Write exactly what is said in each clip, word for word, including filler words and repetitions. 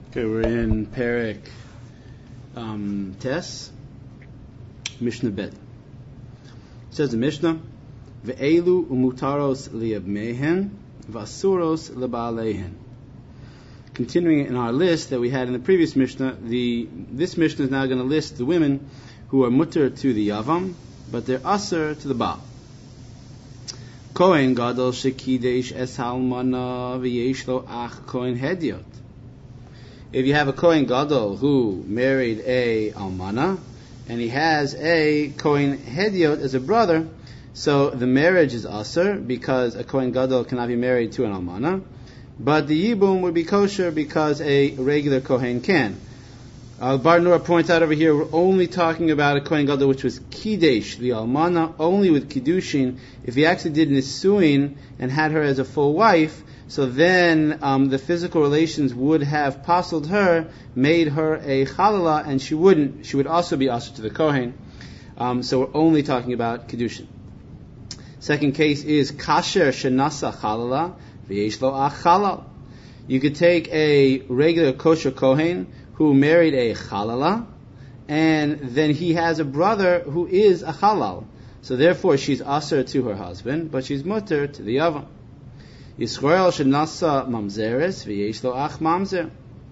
Okay, we're in Perek um, Tes, Mishnah Bet. It says the Mishnah, Ve'elu umutaros li'abmehen, v'asuros le'ba'alehen. Continuing in our list that we had in the previous Mishnah, the this Mishnah is now going to list the women who are mutter to the Yavam, but they're asur to the Baal. Kohen gadol shekidesh es halmana v'yesh lo ach kohen hediot. If you have a Kohen Gadol who married a Almana, and he has a Kohen Hediot as a brother, so the marriage is Asur, because a Kohen Gadol cannot be married to an Almana, but the Yibum would be kosher because a regular Kohen can. Uh, Bar Nura points out over here, we're only talking about a Kohen Gadol which was Kidesh, the Almana, only with Kiddushin. If he actually did Nisuin and had her as a full wife, so then um, the physical relations would have puzzled her, made her a chalala, and she wouldn't. She would also be asur to the Kohen. Um, so we're only talking about Kiddushin. Second case is kasher shenasa chalala v'yesh lo ach chalal. You could take a regular kosher Kohen who married a chalala, and then he has a brother who is a halal. So therefore she's asur to her husband, but she's mutter to the Yavam. Yisrael shenasa mamzeres v'yesh lo ach mamzer.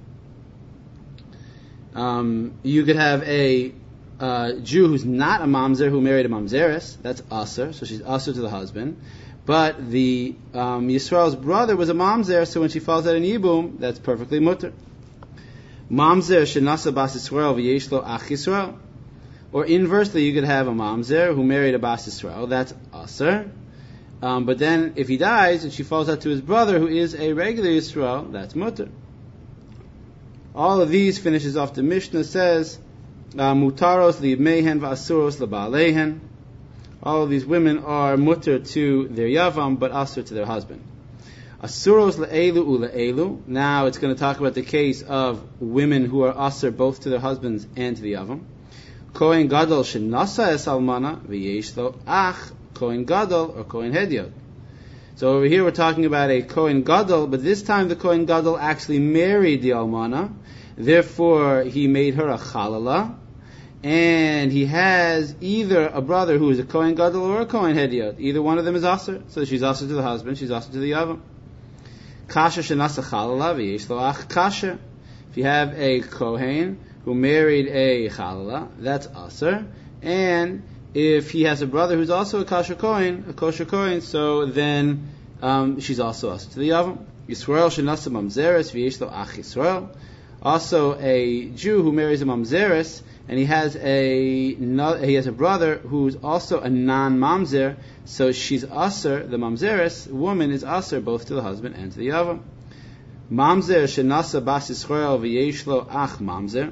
Um, you could have a uh, Jew who's not a mamzer who married a mamzeres. That's asur, so she's asur to the husband. But the um, Yisrael's brother was a mamzer, so when she falls out in Yibum, that's perfectly mutter. Mamzer shenasa bas Yisrael v'yesh lo ach Yisrael. Or inversely, you could have a mamzer who married a bas Yisrael. That's asur. Um, but then, if he dies and she falls out to his brother, who is a regular Yisrael, that's mutter. All of these finishes off the Mishnah, says, Mutaros li'ibmehen v'asuros le'ba'alehen. All of these women are mutter to their Yavam, but asur to their husband. Asuros le'elu u'le'elu. Now it's going to talk about the case of women who are asur both to their husbands and to the Yavam. Kohen gadol shenasa es almana v'yesh lo ach Kohen Gadol or Kohen Hediot. So over here we're talking about a Kohen Gadol, but this time the Kohen Gadol actually married the Almana, therefore he made her a Chalala, and he has either a brother who is a Kohen Gadol or a Kohen Hediot. Either one of them is asur, so she's asur to the husband, she's asur to the Yavam. Kasher shenasa Chalala v'yesh lo ach kasher. If you have a Kohen who married a Chalala, that's asur, and if he has a brother who's also a kosher Kohen, a kosher Kohen, so then um, she's also asur to the Yavam. Yisrael shenasa mamzeres v'yesh lo ach Yisrael. Also a Jew who marries a mamzeres, and he has a he has a brother who's also a non-mamzer, so she's asur. The mamzeres woman is asur both to the husband and to the Yavam. Mamzer shenasa bas Yisrael v'yesh lo ach mamzer.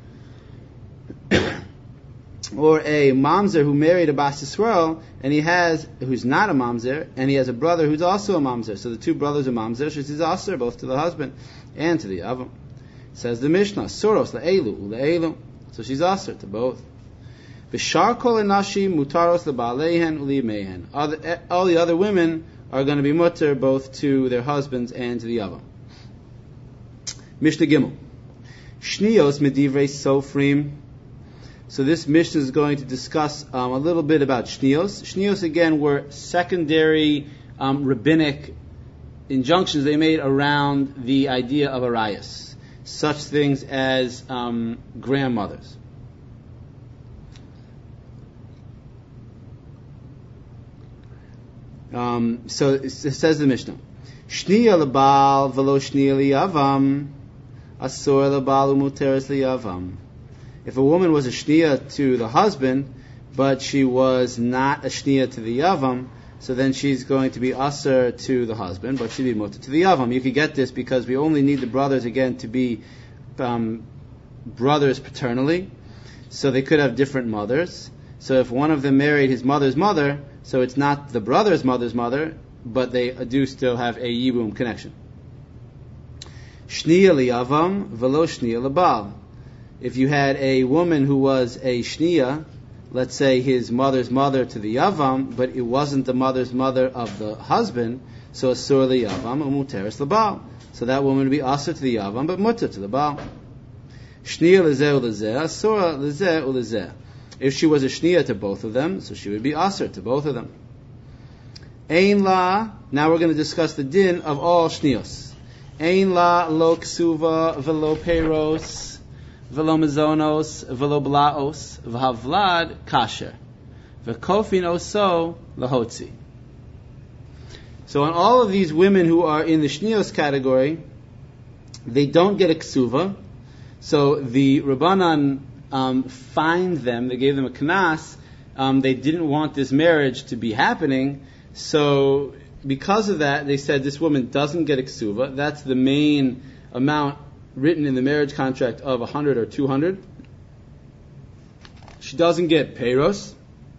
Or a mamzer who married a bas Yisrael, and he has, who's not a mamzer, and he has a brother who's also a mamzer. So the two brothers are mamzer, she's asur both to the husband and to the Yavam. Says the Mishnah, suros le'elu u'le'elu. So she's asur to both. V'shar kol enashim mutaros le'ba'alehen u'li'mehen. All the other women are going to be mutter both to their husbands and to the Yavam. Mishnah Gimel. Shnios medivrei sofrim. So this Mishnah is going to discuss um, a little bit about shnios. Shnios, again, were secondary um, rabbinic injunctions they made around the idea of arayos, such things as um, grandmothers. Um, so it says the Mishnah, Shniya lebal velo shniya liyavam, asur lebal umuteres liyavam. If a woman was a shniya to the husband, but she was not a shniya to the Yavam, so then she's going to be asur to the husband, but she'd be mutter to the Yavam. You could get this because we only need the brothers, again, to be um, brothers paternally, so they could have different mothers. So if one of them married his mother's mother, so it's not the brother's mother's mother, but they do still have a Yibum connection. Shniya liyavam velo shniya lebal. If you had a woman who was a shniya, let's say his mother's mother to the Yavam, but it wasn't the mother's mother of the husband, so asur liyavam umuteres lebal. So that woman would be asur to the Yavam, but mutter to the Baal. Shniya lezeh ulezeh, asura lezeh ulezeh. If she was a shniya to both of them, so she would be asur to both of them. Ein la, now we're going to discuss the din of all shniyos. Ein la lo ksuva velo peiros velo mezonos velo blaos v'havlad kasher v'kofin oso lahotzi. So on all of these women who are in the shniyos category, they don't get a ksuva. So the Rabbanan um, fined them, they gave them a knas, um, they didn't want this marriage to be happening, so because of that, they said this woman doesn't get a ksuva. That's the main amount written in the marriage contract of one hundred or two hundred. She doesn't get peiros,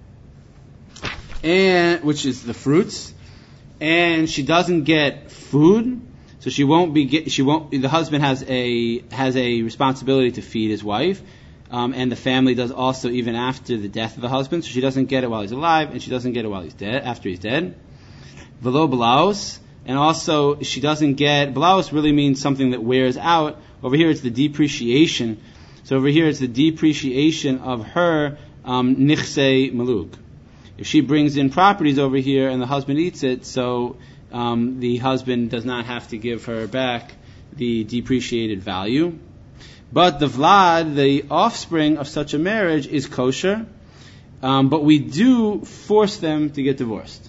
and which is the fruits, and she doesn't get food. So she won't be. Get, she won't. The husband has a has a responsibility to feed his wife, um, and the family does also even after the death of the husband. So she doesn't get it while he's alive, and she doesn't get it while he's dead. After he's dead, velo blaus, and also she doesn't get blaus. Really means something that wears out. Over here, it's the depreciation. So over here, it's the depreciation of her um, nichsei maluk. If she brings in properties over here and the husband eats it, so. Um, the husband does not have to give her back the depreciated value. But the vlad, the offspring of such a marriage, is kosher, um, but we do force them to get divorced.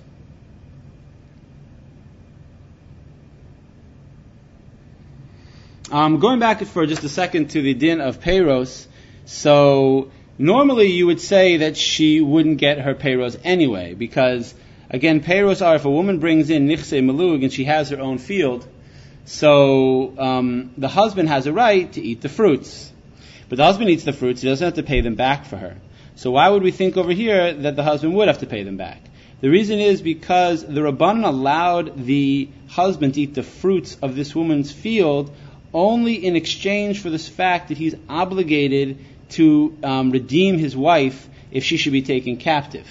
Um, going back for just a second to the din of peiros, so normally you would say that she wouldn't get her peiros anyway, because again, peiros are if a woman brings in nichsei malug and she has her own field, so um, the husband has a right to eat the fruits. But the husband eats the fruits, he doesn't have to pay them back for her. So why would we think over here that the husband would have to pay them back? The reason is because the Rabbanan allowed the husband to eat the fruits of this woman's field only in exchange for this fact that he's obligated to um, redeem his wife if she should be taken captive.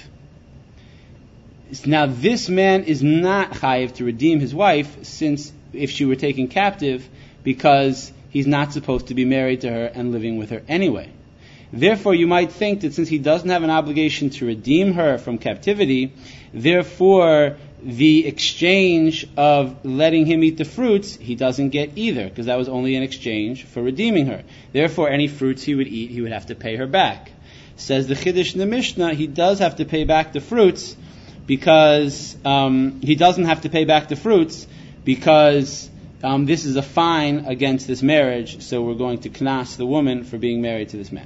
Now, this man is not chayiv to redeem his wife, since if she were taken captive, because he's not supposed to be married to her and living with her anyway. Therefore, you might think that since he doesn't have an obligation to redeem her from captivity, therefore the exchange of letting him eat the fruits, he doesn't get either, because that was only in exchange for redeeming her. Therefore, any fruits he would eat, he would have to pay her back. Says the Chiddush in the Mishnah, he does have to pay back the fruits, because um, he doesn't have to pay back the fruits because um, this is a fine against this marriage, so we're going to knas the woman for being married to this man.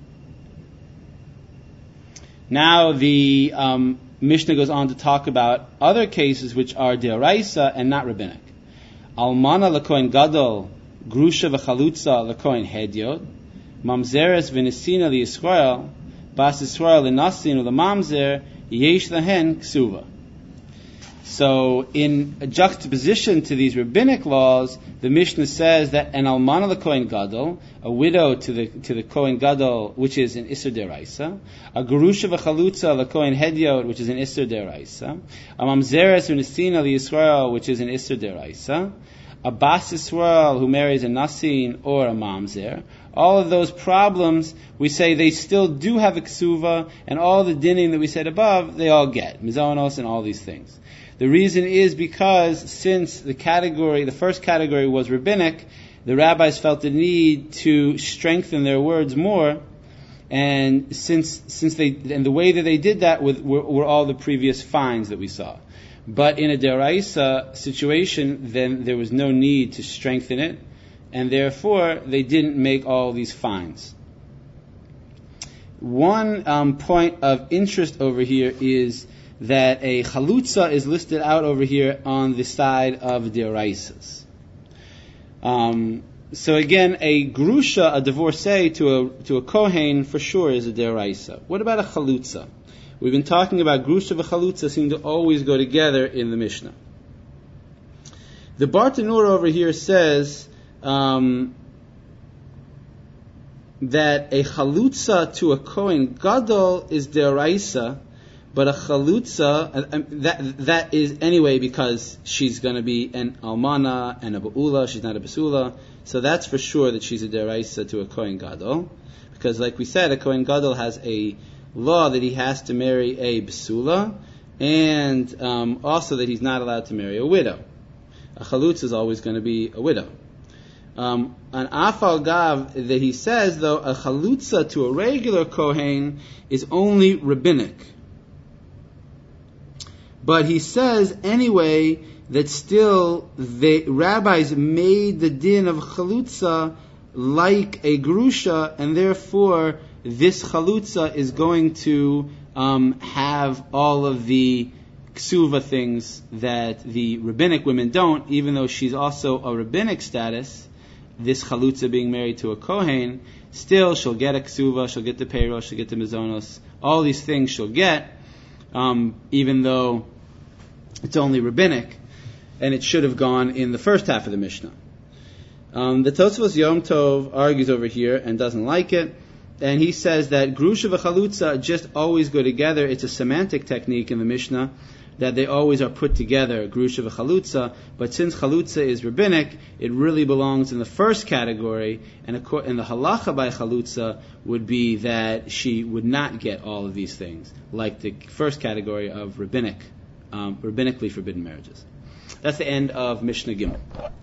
Now the um, Mishnah goes on to talk about other cases which are deoraisa and not rabbinic. Almana lekohen gadol, grusha v'chalutza lekohen hedyot, mamzeres v'nesina liYisrael, bas Yisrael l'nasin u'lemamzer, yesh lahen ksuva. So, in a juxtaposition to these rabbinic laws, the Mishnah says that an almana lekohen gadol, a widow to the to the kohen gadol, which is an iser deraisa, a gerusha v'chalutza lekohen hedyot, which is an iser deraisa, a mamzeres u'nesina liYisrael, which is an iser deraisa, a bas Yisrael who marries a nasin or a mamzer. All of those problems, we say they still do have a ksuva, and all the dinning that we said above, they all get. Mizonos and all these things. The reason is because since the category, the first category was rabbinic, the rabbis felt the need to strengthen their words more, and since since they and the way that they did that with, were, were all the previous fines that we saw. But in a deraisa situation, then there was no need to strengthen it, and therefore they didn't make all these fines. One um, point of interest over here is that a chalutza is listed out over here on the side of deraisas. Um, so again, a grusha, a divorcee to a to a kohen, for sure is a deraisa. What about a chalutza? We've been talking about grusha v'chalutza seem to always go together in the Mishnah. The Bartanura over here says um, that a chalutza to a kohen gadol is deraisa, But a chalutza, uh, um, that that is anyway because she's going to be an almana and a ba'ula, she's not a basula. So that's for sure that she's a deraisa to a Kohen Gadol. Because like we said, a Kohen Gadol has a law that he has to marry a basula, and um, also that he's not allowed to marry a widow. A chalutza is always going to be a widow. Um, an afal gav that he says, though, a chalutza to a regular Kohen is only rabbinic. But he says anyway that still the rabbis made the din of chalutza like a grusha, and therefore this chalutza is going to um, have all of the ksuva things that the rabbinic women don't, even though she's also a rabbinic status. This chalutza being married to a kohen, still she'll get a ksuva, she'll get the payroll, she'll get the mizonos, all these things she'll get, um, even though it's only rabbinic, and it should have gone in the first half of the Mishnah. Um, the Tosfos Yom Tov argues over here and doesn't like it, and he says that grusha v'chalutza just always go together. It's a semantic technique in the Mishnah that they always are put together, grusha v'chalutza, but since chalutza is rabbinic, it really belongs in the first category, and, and the halacha by chalutza would be that she would not get all of these things, like the first category of rabbinic, um, rabbinically forbidden marriages. That's the end of Mishnah Gimel.